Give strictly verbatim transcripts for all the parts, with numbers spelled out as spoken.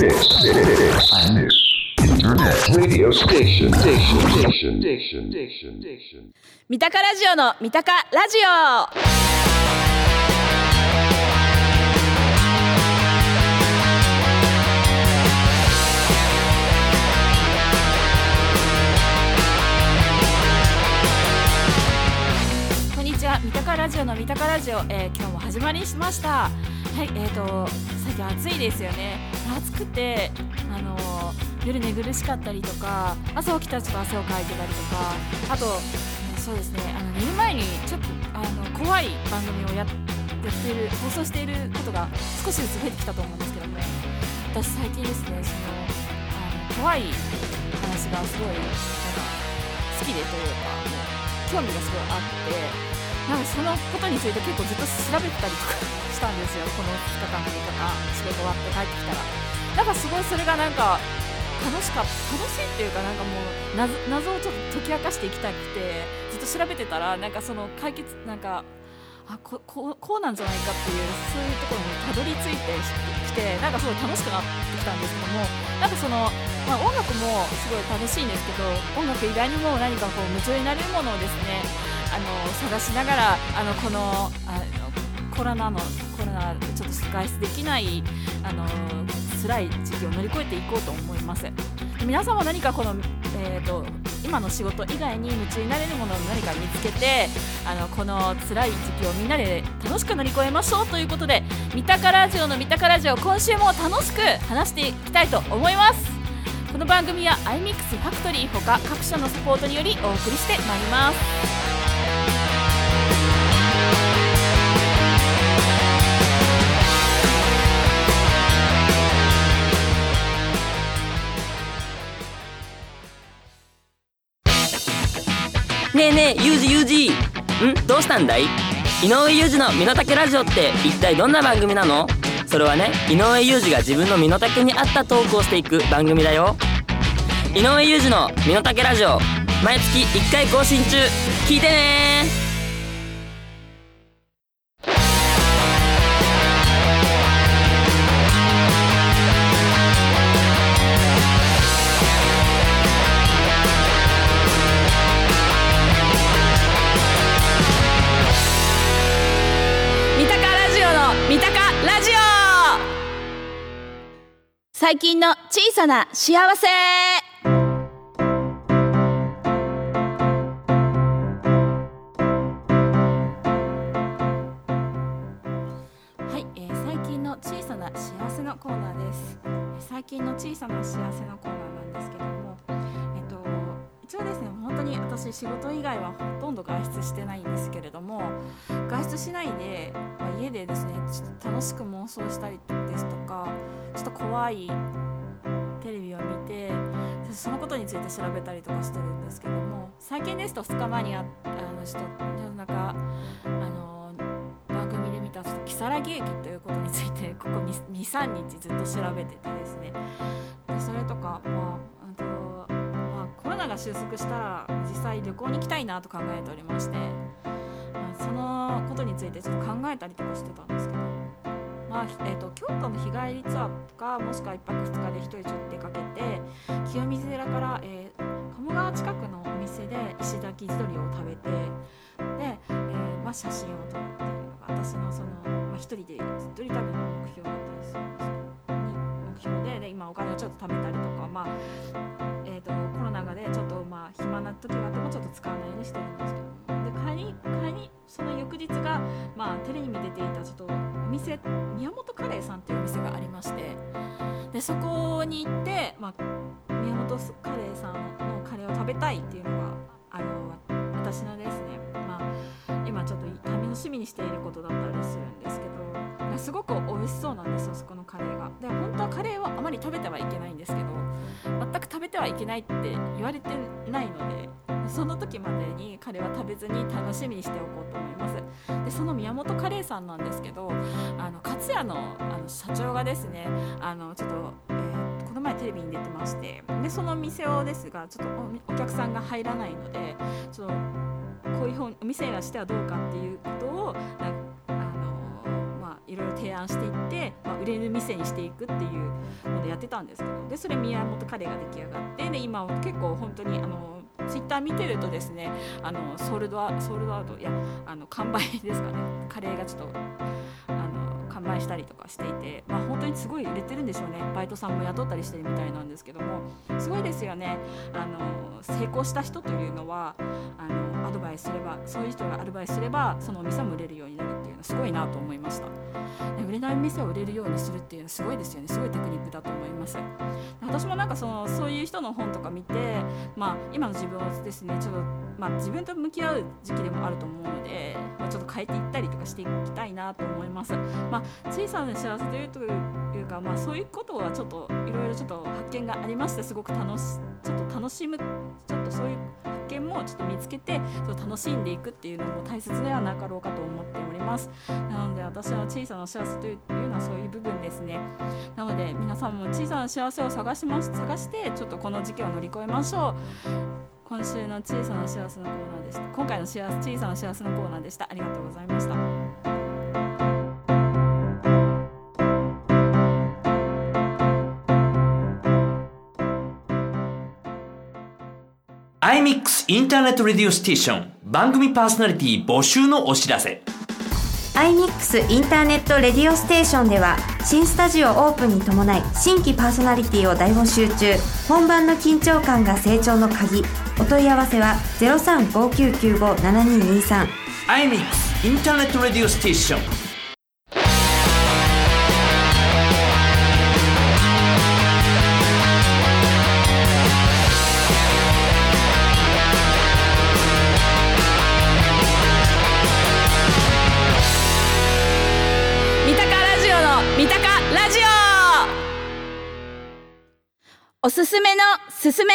Internet radio station, station, station, station, station, station. 三鷹ラジオの三鷹ラジオ。こんにちは、三鷹ラジオの三鷹ラジオ、えー、今日も始まりしました。はい、えーと最近暑いですよね。暑くてあのー、夜寝苦しかったりとか、朝起きたらちょっと汗をかいてたりとか、あとそうですね、あの寝る前にちょっとあの怖い番組をやっている放送していることが少しずつ増えてきたと思うんですけども、私最近ですね、そのあの怖い話がすごいなんか好きでというか、興味がすごいあって、なんかそのことについて結構ずっと調べたりとかしたんですよ。このふつかかんとか仕事終わって帰ってきたら、なんかすごいそれがなんか楽しかった楽しいっていうか、なんかもう 謎, 謎をちょっと解き明かしていきたくて、ずっと調べてたら、なんかその解決なんかあ こ, こ, うこうなんじゃないかっていう、そういうところにたどり着いてきて、なんかすごい楽しくなってきたんですけども、なんかその、まあ、音楽もすごい楽しいんですけど、音楽以外にも何かこう夢中になれるものをですね、あの探しながら、あのこのあのコロナのコロナちょっと外出できないあの辛い時期を乗り越えていこうと思います。で皆さんも何かこの、えーと、今の仕事以外に夢中になれるものを何か見つけて、あのこの辛い時期をみんなで楽しく乗り越えましょうということで、三鷹ラジオの三鷹ラジオ、今週も楽しく話していきたいと思います。この番組は アイミックス ファクトリーほか各社のサポートによりお送りしてまいります。 ねえねえ、ユージユージんどうしたんだい？井上裕二の身の丈ラジオって一体どんな番組なの？それはね、井上裕二が自分の身の丈に合ったトークをしていく番組だよ。井上裕二の身の丈ラジオ、毎月いっかい更新中。聞いてねー。 最近の小さな幸せ。はい、えー、最近の小さな幸せのコーナーです。最近の小さな幸せのコーナーなんですけども、えっと一応ですね、本当に私仕事以外はほとんど外出してないんですけれども、外出しないで、まあ、家でですね、ちょっと楽しく妄想したりですとか、ちょっと怖いテレビを見て、そのことについて調べたりとかしてるんですけども、最近ですとふつかまえにああのちょっとなんかあの番組で見たちょっと如月駅ということについて、ここ にさんにちずっと調べててですね、でそれとか、まああとまあ、コロナが収束したら実際旅行に行きたいなと考えておりまして、まあ、そのことについてちょっと考えたりとかしてたんですけど、まあえー、と京都の日帰りツアーとか、もしくはいっぱくふつかで一人ちょっと出かけて、清水寺から、えー、鴨川近くのお店で石炊き地鶏を食べて、で、えーまあ、写真を撮るっていうのが私のその、まあ、一人でずっとり旅の目標だったりするんですけど、目標 で, で今お金をちょっと貯めたりとか、まあえー、とコロナ禍でちょっとまあ暇な時があってもちょっと使わないようにしてるんですけども、で帰り帰りその翌日が、まあ、テレビに出ていたちょっとお店、宮本カレーさんっていうお店がありまして、でそこに行って、まあ、宮本カレーさんのカレーを食べたいっていうのがあの私のですね、まあ、今ちょっと楽しみにしていることだったりするんですけど、すごく美味しそうなんですよ、そこのカレーが。で本当はカレーはあまり食べてはいけないんですけど、全く食べてはいけないって言われてないので、その時までにカレーは食べずに楽しみにしておこうと思います。でその宮本カレーさんなんですけど、あの勝谷 の, あの社長がですね、あのちょっと、えー、この前テレビに出てまして、でその店をですがちょっと お, お客さんが入らないので、ちょっとこういうお店がしてはどうかっていうことをなんかあの、まあ、 いろいろ提案していって、まあ、売れる店にしていくっていうのでやってたんですけど、でそれ宮本カレーが出来上がって、で今結構本当にあのツイッター見てるとですね、あのソールドアソールドアウトいやあの完売ですかね、カレーがちょっとあの完売したりとかしていて、まあ、本当にすごい売れてるんでしょうね。バイトさんも雇ったりしてるみたいなんですけども、すごいですよね。あの成功した人というのはあのアドバイスすれば、そういう人がアドバイスすればそのお店も売れるようになるっていうのはすごいなと思いました。売れない店を売れるようにするっていうのはすごいですよね。すごいテクニックだと思います。私もなんかそのそういう人の本とか見て、まあ、今の自分をですねちょっと、まあ、自分と向き合う時期でもあると思うので、まあ、ちょっと変えていったりとかしていきたいなと思います。まあ、小さな幸せというというか、まあ、そういうことはちょっといろいろちょっと発見がありまして、すごく楽しちょっと楽しむちょっとそういう発見もちょっと見つけてちょっと楽しんでいくっていうのも大切ではなかろうかと思っております。なので私の小さな幸せというのはそういう部分ですね。なので皆さんも小さな幸せを探します探してちょっとこの時期を乗り越えましょう。今週の小さな幸せのコーナーでした。今回の幸せ小さな幸せのコーナーでした。ありがとうございました。 アイミックス インターネットレディオステーション番組パーソナリティ募集のお知らせ。 アイミックス インターネットレディオステーションでは新スタジオオープンに伴い新規パーソナリティを大募集中。本番の緊張感が成長の鍵。お問い合わせは ゼロさん ごきゅうきゅうご ななににさん。 アイミックス インターネットレディオステーション。 三鷹ラジオ、おすすめのすすめ。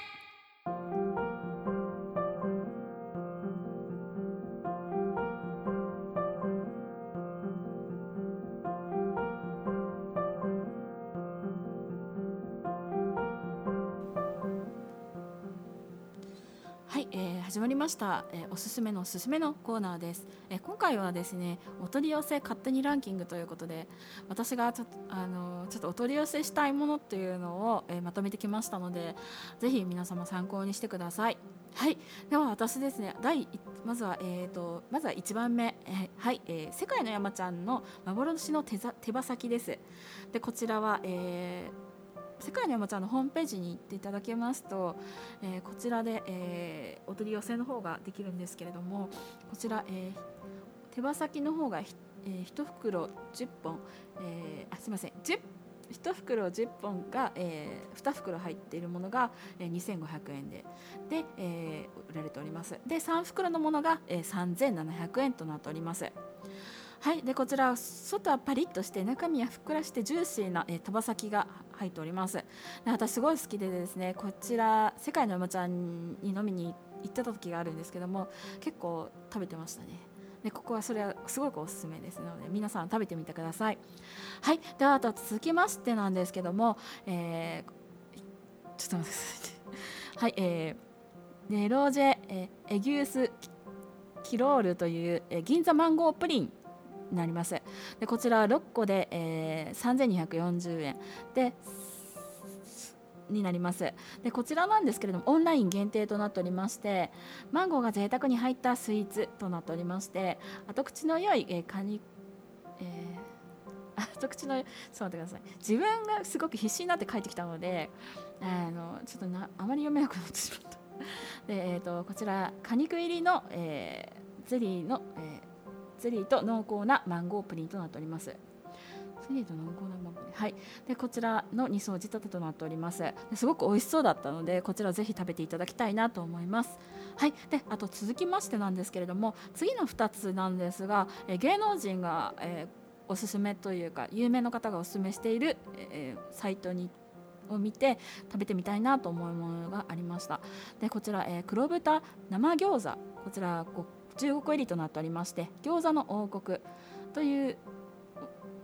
はい、えー、始まりました、えー、おすすめのおすすめのコーナーです。えー、今回はですね、お取り寄せ勝手にランキングということで、私がちょっと、あのー、ちょっとお取り寄せしたいものっていうのを、えー、まとめてきましたので、ぜひ皆様参考にしてください。はい、では私ですね、第まずは、えー、とまずはいちばんめ、えーはいえー、世界の山ちゃんの幻の 手, 手羽先です。でこちらは、えー世界の山ちゃんのホームページに行っていただけますと、えー、こちらで、えー、お取り寄せの方ができるんですけれども、こちら、えー、手羽先の方が、えー、いち袋じゅっぽん、えー、あすみませんじゅういち袋じゅっぽんが、えー、に袋入っているものが、えー、にせんごひゃくえんでで、えー、売られております。でさん袋のものが、えー、さんぜんななひゃくえんとなっております。はい、でこちら外はパリッとして中身はふっくらしてジューシーな、えー、手羽先が入っております。で私すごい好きでですね、こちら世界の山ちゃんに飲みに行ってた時があるんですけども、結構食べてましたね。でここはそれはすごくおすすめですので皆さん食べてみてください。はい、ではあと続きましてなんですけども、えー、ちょっと待ってください。はい、えー、ネロージェ、えー、エギュースキロールという、えー、銀座マンゴープリンになります。でこちらろっこで、えー、さんぜんにひゃくよんじゅうえんでになります。でこちらなんですけれどもオンライン限定となっておりまして、マンゴーが贅沢に入ったスイーツとなっておりまして、後口の良い、えー、カニ、えー、後口のちょっと待ってください。自分がすごく必死になって書いてきたので、あのちょっとなあまり読めなくなってしまった。で、えー、とこちら果肉入りの、えー、ゼリーの、えーゼリーと濃厚なマンゴープリンとなっております。ゼリーと濃厚なマンゴープリン、はい、でこちらのに層仕立てとなっております。ですごく美味しそうだったのでこちらをぜひ食べていただきたいなと思います。はい、であと続きましてなんですけれども、次のふたつなんですが、え芸能人が、えー、おすすめというか有名の方がおすすめしている、えー、サイトにを見て食べてみたいなと思うものがありました。でこちら、えー、黒豚生餃子、こちらじゅうごこ入りとなっておりまして、餃子の王国という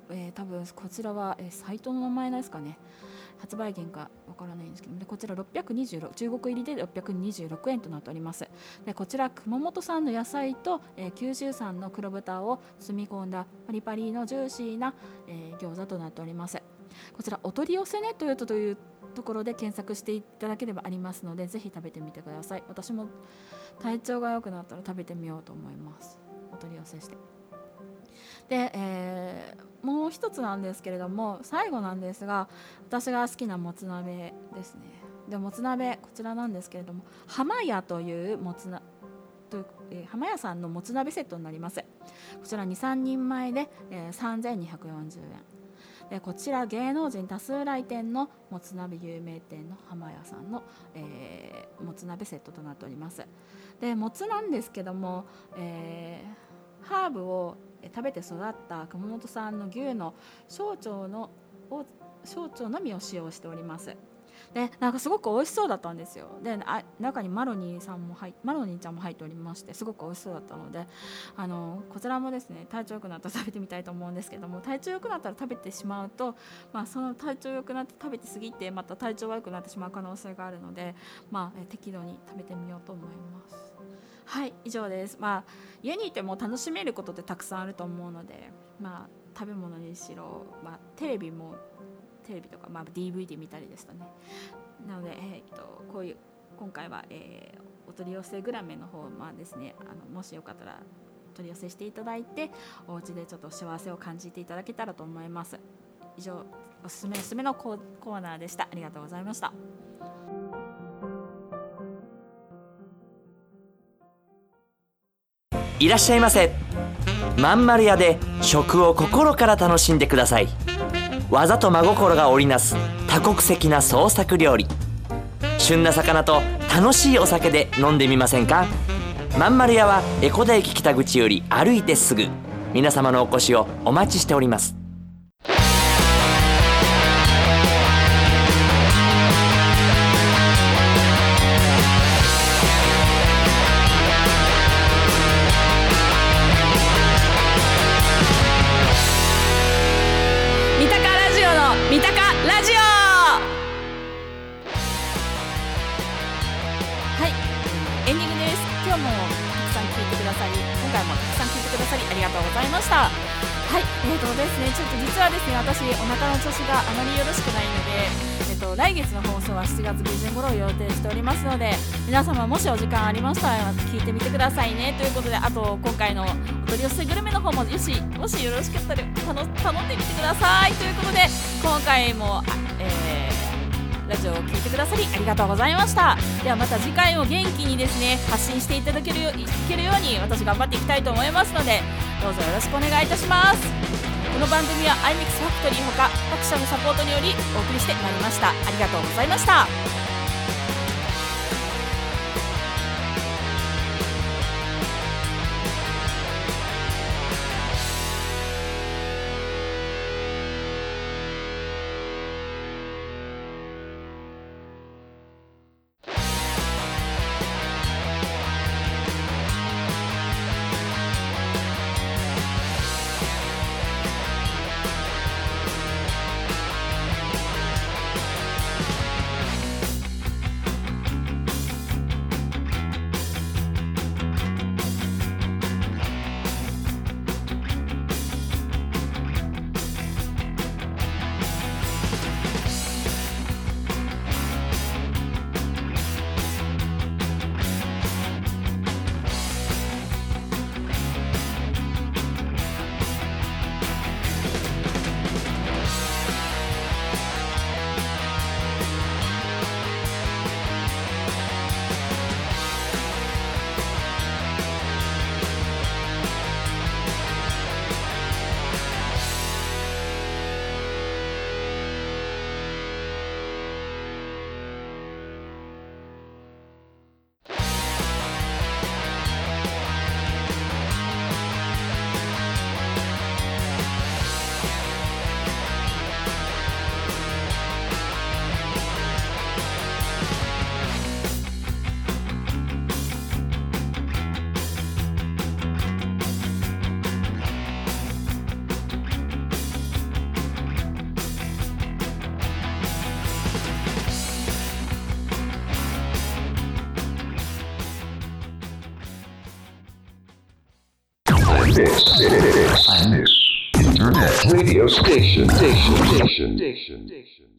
えー、多分こちらは、えー、サイトの名前ですかね。発売原価わからないんですけど、でこちらろっぴゃくにじゅうろく中国入りでろっぴゃくにじゅうろくえんとなっております。でこちら熊本産の野菜と、えー、九州産の黒豚を積み込んだパリパリのジューシーな、えー、餃子となっております。こちらお取り寄せネットというところで検索していただければありますので、ぜひ食べてみてください。私も体調が良くなったら食べてみようと思います。お取り寄せして。で、えー、もう一つなんですけれども、最後なんですが、私が好きなもつ鍋ですね。でもつ鍋こちらなんですけれども、浜屋というもつなという、えー、浜屋さんのもつ鍋セットになります。こちらに、さんにんまえで、えー、さんぜんにひゃくよんじゅうえんで、こちら芸能人多数来店のもつ鍋有名店の浜屋さんの、えー、もつ鍋セットとなっております。でもつなんですけども、えー、ハーブを食べて育った熊本産の牛の小腸のを小腸のみを使用しております。でなんかすごく美味しそうだったんですよ。であ中にマロニーさんも入マロニーちゃんも入っておりまして、すごく美味しそうだったので、あのこちらもですね、体調良くなったら食べてみたいと思うんですけども、体調良くなったら食べてしまうと、まあ、その体調良くなって食べてすぎてまた体調悪くなってしまう可能性があるので、まあ、え適度に食べてみようと思います。はい、以上です。まあ、家にいても楽しめることってたくさんあると思うので、まあ、食べ物にしろ、まあ、テレビもテレビとか、まあ、ディーブイディー 見たりでしたね。なので、えー、っとこういう今回は、えー、お取り寄せグラメの方、まあですね、あのもしよかったらお取り寄せしていただいて、お家でちょっと幸せを感じていただけたらと思います。以上、おすすめおすすめのコーナーでした。ありがとうございました。 いらっしゃいませ。まんまる屋で食を心から楽しんでください。技と真心が織りなす多国籍な創作料理。旬な魚と楽しいお酒で飲んでみませんか。まんまる屋は江古田駅北口より歩いてすぐ。皆様のお越しをお待ちしております。 三鷹ラジオ。はい、エンディングです。今日もたくさん聞いてくださり、今回もたくさん聞いてくださりありがとうございました。はい、えーとですね、ちょっと実はですね、私お腹の調子があまりよろしくないので、えーと来月の放送はしちがつ下旬頃を予定しておりますので、皆様もしお時間ありましたら聞いてみてくださいね。ということで、あと今回のお取り寄せグルメの方もよしもしよろしかったら頼んでみてください。ということで、今回も、えー、ラジオを聞いてくださりありがとうございました。ではまた次回も元気にですね発信していただけるよいけるように私頑張っていきたいと思いますので、どうぞよろしくお願いいたします。この番組は アイミックス ファクトリーほか各社のサポートによりお送りしてまいりました。ありがとうございました。 Internet radio station. Station. Station. Station.